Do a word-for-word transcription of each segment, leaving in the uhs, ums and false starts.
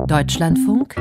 Deutschlandfunk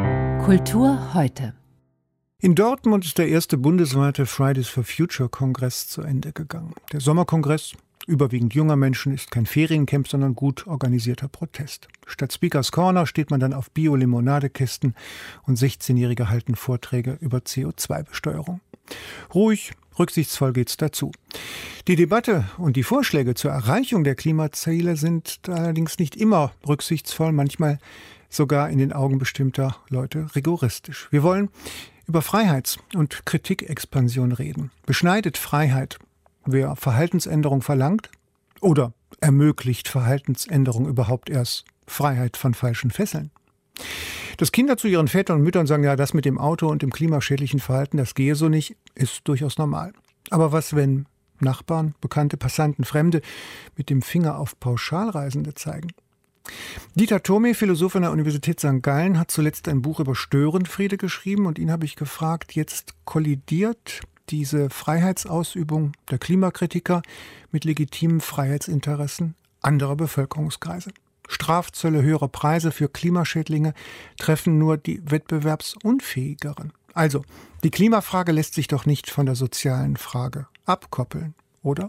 Kultur heute. In Dortmund ist der erste bundesweite Fridays for Future Kongress zu Ende gegangen. Der Sommerkongress, überwiegend junger Menschen, ist kein Feriencamp, sondern gut organisierter Protest. Statt Speakers Corner steht man dann auf Bio-Limonadekästen und sechzehnjährige halten Vorträge über C O zwei Besteuerung. Ruhig, rücksichtsvoll geht's dazu. Die Debatte und die Vorschläge zur Erreichung der Klimaziele sind allerdings nicht immer rücksichtsvoll, manchmal sogar in den Augen bestimmter Leute rigoristisch. Wir wollen über Freiheits- und Kritikexpansion reden. Beschneidet Freiheit, wer Verhaltensänderung verlangt, oder ermöglicht Verhaltensänderung überhaupt erst Freiheit von falschen Fesseln? Dass Kinder zu ihren Vätern und Müttern sagen, ja, das mit dem Auto und dem klimaschädlichen Verhalten, das gehe so nicht, ist durchaus normal. Aber was, wenn Nachbarn, Bekannte, Passanten, Fremde mit dem Finger auf Pauschalreisende zeigen? Dieter Thome, Philosoph an der Universität Sankt Gallen, hat zuletzt ein Buch über Störenfriede geschrieben und ihn habe ich gefragt, jetzt kollidiert diese Freiheitsausübung der Klimakritiker mit legitimen Freiheitsinteressen anderer Bevölkerungskreise. Strafzölle, höhere Preise für Klimaschädlinge treffen nur die Wettbewerbsunfähigeren. Also, die Klimafrage lässt sich doch nicht von der sozialen Frage abkoppeln, oder?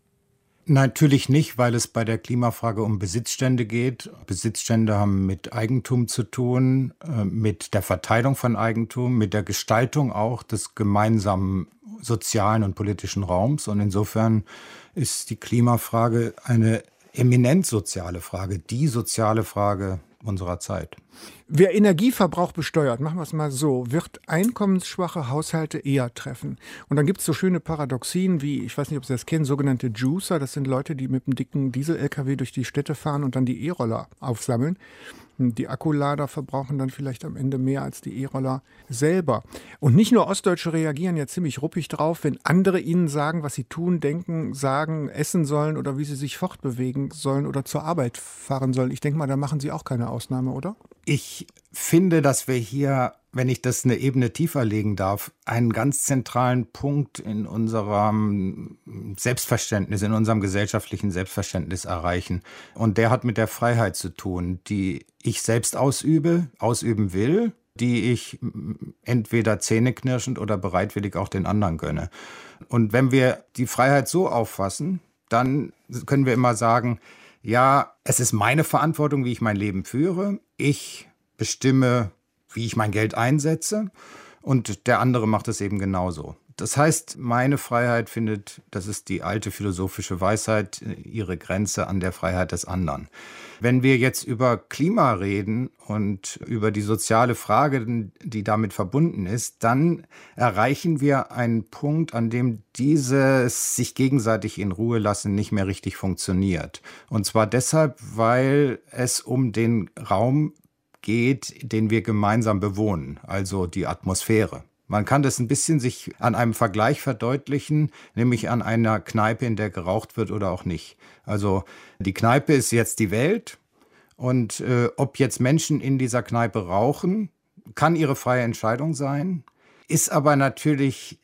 Natürlich nicht, weil es bei der Klimafrage um Besitzstände geht. Besitzstände haben mit Eigentum zu tun, mit der Verteilung von Eigentum, mit der Gestaltung auch des gemeinsamen sozialen und politischen Raums. Und insofern ist die Klimafrage eine eminent soziale Frage, die soziale Frage unserer Zeit. Wer Energieverbrauch besteuert, machen wir es mal so, wird einkommensschwache Haushalte eher treffen. Und dann gibt es so schöne Paradoxien wie, ich weiß nicht, ob Sie das kennen, sogenannte Juicer. Das sind Leute, die mit einem dicken Diesel-L K W durch die Städte fahren und dann die E-Roller aufsammeln. Die Akkulader verbrauchen dann vielleicht am Ende mehr als die E-Roller selber. Und nicht nur Ostdeutsche reagieren ja ziemlich ruppig drauf, wenn andere ihnen sagen, was sie tun, denken, sagen, essen sollen oder wie sie sich fortbewegen sollen oder zur Arbeit fahren sollen. Ich denke mal, da machen Sie auch keine Ausnahme, oder? Ich finde, dass wir hier, wenn ich das eine Ebene tiefer legen darf, einen ganz zentralen Punkt in unserem Selbstverständnis, in unserem gesellschaftlichen Selbstverständnis erreichen. Und der hat mit der Freiheit zu tun, die ich selbst ausübe, ausüben will, die ich entweder zähneknirschend oder bereitwillig auch den anderen gönne. Und wenn wir die Freiheit so auffassen, dann können wir immer sagen, ja, es ist meine Verantwortung, wie ich mein Leben führe. Ich bestimme, wie ich mein Geld einsetze, und der andere macht es eben genauso. Das heißt, meine Freiheit findet, das ist die alte philosophische Weisheit, ihre Grenze an der Freiheit des anderen. Wenn wir jetzt über Klima reden und über die soziale Frage, die damit verbunden ist, dann erreichen wir einen Punkt, an dem dieses sich gegenseitig in Ruhe lassen nicht mehr richtig funktioniert. Und zwar deshalb, weil es um den Raum geht, den wir gemeinsam bewohnen, also die Atmosphäre. Man kann das ein bisschen sich an einem Vergleich verdeutlichen, nämlich an einer Kneipe, in der geraucht wird oder auch nicht. Also die Kneipe ist jetzt die Welt, und äh, ob jetzt Menschen in dieser Kneipe rauchen, kann ihre freie Entscheidung sein, ist aber natürlich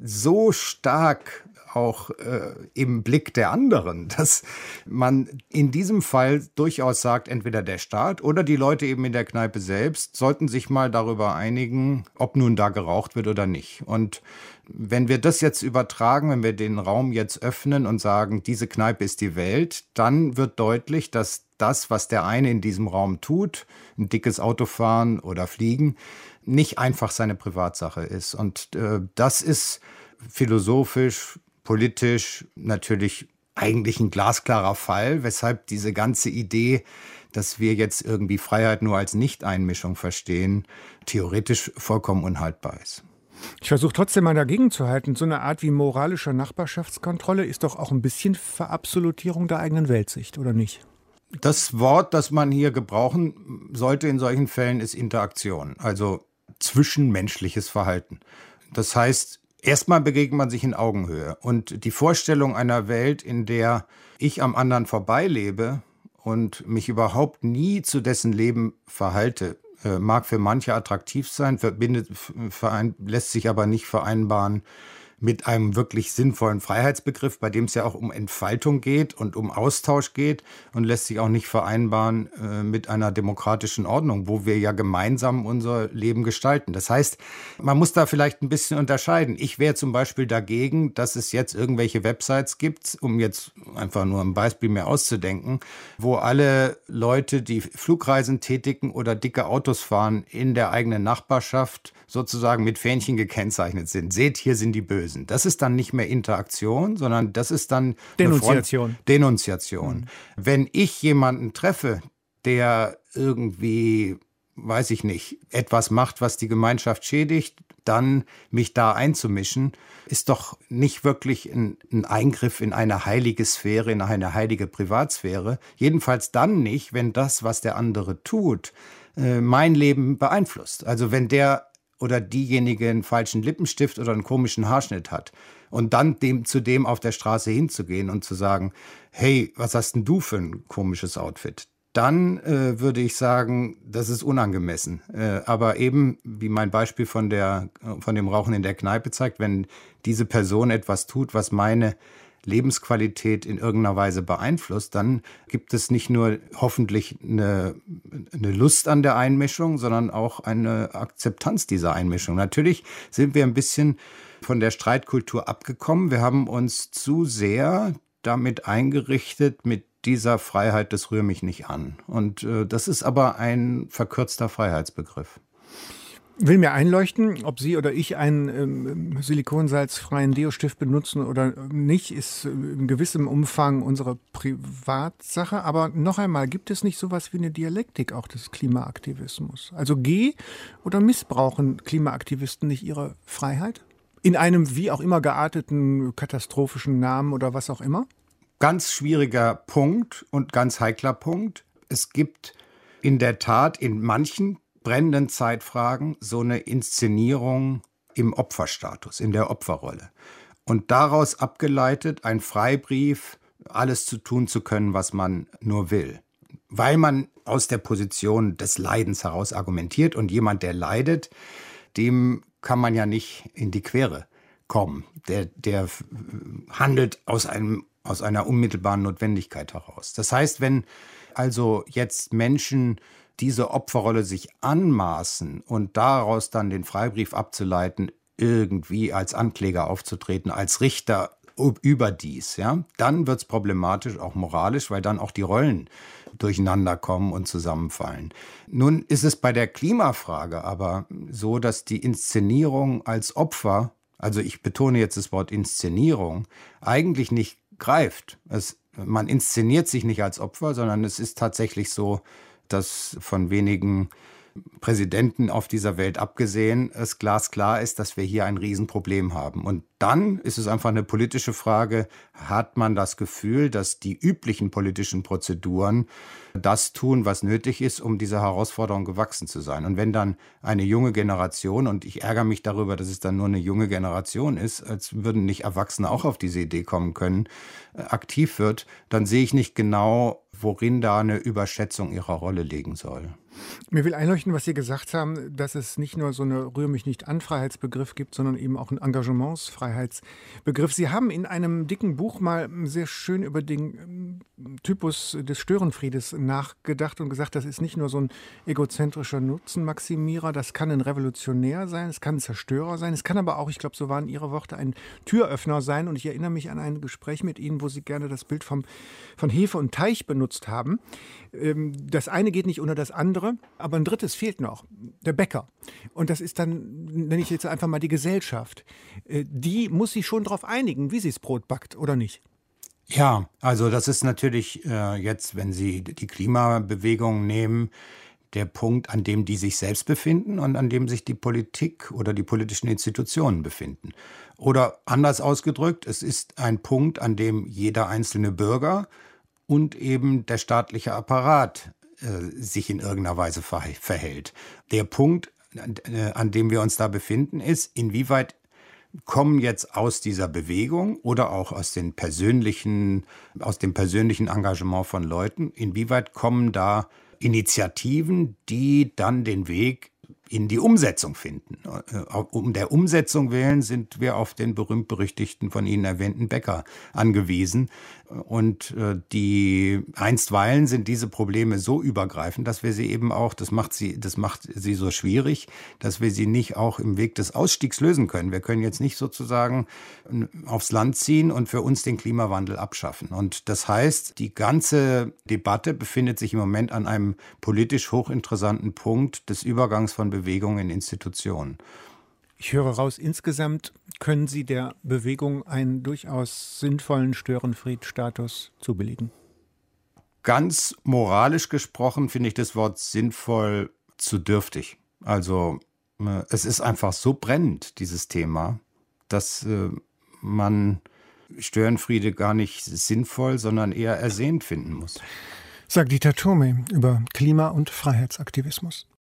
so stark auch äh, im Blick der anderen, dass man in diesem Fall durchaus sagt, entweder der Staat oder die Leute eben in der Kneipe selbst sollten sich mal darüber einigen, ob nun da geraucht wird oder nicht. Und wenn wir das jetzt übertragen, wenn wir den Raum jetzt öffnen und sagen, diese Kneipe ist die Welt, dann wird deutlich, dass das, was der eine in diesem Raum tut, ein dickes Auto fahren oder fliegen, nicht einfach seine Privatsache ist. Und äh, das ist philosophisch, politisch natürlich eigentlich ein glasklarer Fall, weshalb diese ganze Idee, dass wir jetzt irgendwie Freiheit nur als Nichteinmischung verstehen, theoretisch vollkommen unhaltbar ist. Ich versuche trotzdem mal dagegen zu halten. So eine Art wie moralische Nachbarschaftskontrolle ist doch auch ein bisschen Verabsolutierung der eigenen Weltsicht, oder nicht? Das Wort, das man hier gebrauchen sollte in solchen Fällen, ist Interaktion, also zwischenmenschliches Verhalten. Das heißt, erstmal begegnet man sich in Augenhöhe. Und die Vorstellung einer Welt, in der ich am anderen vorbeilebe und mich überhaupt nie zu dessen Leben verhalte, mag für manche attraktiv sein, verbindet, verein, lässt sich aber nicht vereinbaren mit einem wirklich sinnvollen Freiheitsbegriff, bei dem es ja auch um Entfaltung geht und um Austausch geht und lässt sich auch nicht vereinbaren äh, mit einer demokratischen Ordnung, wo wir ja gemeinsam unser Leben gestalten. Das heißt, man muss da vielleicht ein bisschen unterscheiden. Ich wäre zum Beispiel dagegen, dass es jetzt irgendwelche Websites gibt, um jetzt einfach nur ein Beispiel mehr auszudenken, wo alle Leute, die Flugreisen tätigen oder dicke Autos fahren, in der eigenen Nachbarschaft sozusagen mit Fähnchen gekennzeichnet sind. Seht, hier sind die Bösen. Das ist dann nicht mehr Interaktion, sondern das ist dann Denunziation. Front- Denunziation. Mhm. Wenn ich jemanden treffe, der irgendwie, weiß ich nicht, etwas macht, was die Gemeinschaft schädigt, dann mich da einzumischen, ist doch nicht wirklich ein, ein Eingriff in eine heilige Sphäre, in eine heilige Privatsphäre. Jedenfalls dann nicht, wenn das, was der andere tut, äh, mein Leben beeinflusst. Also wenn der oder diejenige einen falschen Lippenstift oder einen komischen Haarschnitt hat und dann dem zu dem auf der Straße hinzugehen und zu sagen, hey, was hast denn du für ein komisches Outfit? Dann äh, würde ich sagen, das ist unangemessen. Äh, aber eben, wie mein Beispiel von, der, von dem Rauchen in der Kneipe zeigt, wenn diese Person etwas tut, was meine Lebensqualität in irgendeiner Weise beeinflusst, dann gibt es nicht nur hoffentlich eine, eine Lust an der Einmischung, sondern auch eine Akzeptanz dieser Einmischung. Natürlich sind wir ein bisschen von der Streitkultur abgekommen. Wir haben uns zu sehr damit eingerichtet, mit dieser Freiheit, das rührt mich nicht an. Und äh, das ist aber ein verkürzter Freiheitsbegriff. Will mir einleuchten, ob Sie oder ich einen ähm, silikonsalzfreien Deo-Stift benutzen oder nicht, ist in gewissem Umfang unsere Privatsache. Aber noch einmal, gibt es nicht sowas wie eine Dialektik auch des Klimaaktivismus? Also geh- oder missbrauchen Klimaaktivisten nicht ihre Freiheit? In einem wie auch immer gearteten katastrophischen Namen oder was auch immer? Ganz schwieriger Punkt und ganz heikler Punkt. Es gibt in der Tat in manchen brennenden Zeitfragen so eine Inszenierung im Opferstatus, in der Opferrolle. Und daraus abgeleitet ein Freibrief, alles zu tun zu können, was man nur will. Weil man aus der Position des Leidens heraus argumentiert und jemand, der leidet, dem kann man ja nicht in die Quere kommen. Der, der handelt aus einem, aus einer unmittelbaren Notwendigkeit heraus. Das heißt, wenn also jetzt Menschen diese Opferrolle sich anmaßen und daraus dann den Freibrief abzuleiten, irgendwie als Ankläger aufzutreten, als Richter überdies, ja, dann wird's problematisch, auch moralisch, weil dann auch die Rollen durcheinander kommen und zusammenfallen. Nun ist es bei der Klimafrage aber so, dass die Inszenierung als Opfer, also ich betone jetzt das Wort Inszenierung, eigentlich nicht greift. Es, man inszeniert sich nicht als Opfer, sondern es ist tatsächlich so, dass von wenigen Präsidenten auf dieser Welt abgesehen es glasklar ist, dass wir hier ein Riesenproblem haben. Und dann ist es einfach eine politische Frage, hat man das Gefühl, dass die üblichen politischen Prozeduren das tun, was nötig ist, um dieser Herausforderung gewachsen zu sein. Und wenn dann eine junge Generation, und ich ärgere mich darüber, dass es dann nur eine junge Generation ist, als würden nicht Erwachsene auch auf diese Idee kommen können, aktiv wird, dann sehe ich nicht genau, worin da eine Überschätzung ihrer Rolle liegen soll. Mir will einleuchten, was Sie gesagt haben, dass es nicht nur so eine Rühr-mich-nicht-an-Freiheitsbegriff gibt, sondern eben auch einen Engagementsfreiheitsbegriff. Sie haben in einem dicken Buch mal sehr schön über den Typus des Störenfriedes nachgedacht und gesagt, das ist nicht nur so ein egozentrischer Nutzenmaximierer, das kann ein Revolutionär sein, es kann ein Zerstörer sein, es kann aber auch, ich glaube, so waren Ihre Worte, ein Türöffner sein. Und ich erinnere mich an ein Gespräch mit Ihnen, wo Sie gerne das Bild vom, von Hefe und Teich benutzt haben. Das eine geht nicht ohne das andere, aber ein drittes fehlt noch, der Bäcker. Und das ist dann, nenne ich jetzt einfach mal die Gesellschaft. Die muss sich schon darauf einigen, wie sie das Brot backt, oder nicht? Ja, also das ist natürlich äh, jetzt, wenn Sie die Klimabewegung nehmen, der Punkt, an dem die sich selbst befinden und an dem sich die Politik oder die politischen Institutionen befinden. Oder anders ausgedrückt, es ist ein Punkt, an dem jeder einzelne Bürger und eben der staatliche Apparat äh, sich in irgendeiner Weise ver- verhält. Der Punkt, äh, an dem wir uns da befinden, ist, inwieweit kommen jetzt aus dieser Bewegung oder auch aus den persönlichen, aus dem persönlichen Engagement von Leuten, inwieweit kommen da Initiativen, die dann den Weg in die Umsetzung finden. Um der Umsetzung willen sind wir auf den berühmt-berüchtigten, von Ihnen erwähnten Bäcker angewiesen. Und die einstweilen sind diese Probleme so übergreifend, dass wir sie eben auch, das macht sie, das macht sie so schwierig, dass wir sie nicht auch im Weg des Ausstiegs lösen können. Wir können jetzt nicht sozusagen aufs Land ziehen und für uns den Klimawandel abschaffen. Und das heißt, die ganze Debatte befindet sich im Moment an einem politisch hochinteressanten Punkt des Übergangs von Bewegung in Institutionen. Ich höre raus, insgesamt können Sie der Bewegung einen durchaus sinnvollen Störenfried-Status zubilligen. Ganz moralisch gesprochen finde ich das Wort sinnvoll zu dürftig. Also es ist einfach so brennend, dieses Thema, dass äh, man Störenfriede gar nicht sinnvoll, sondern eher ersehnt finden muss. Sagt Dieter Thome über Klima- und Freiheitsaktivismus.